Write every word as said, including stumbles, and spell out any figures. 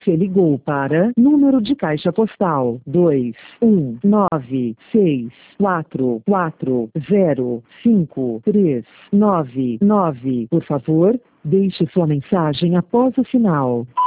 Você ligou para número de caixa postal dois um nove seis quatro quatro zero cinco três nove nove. Por favor, deixe sua mensagem após o sinal.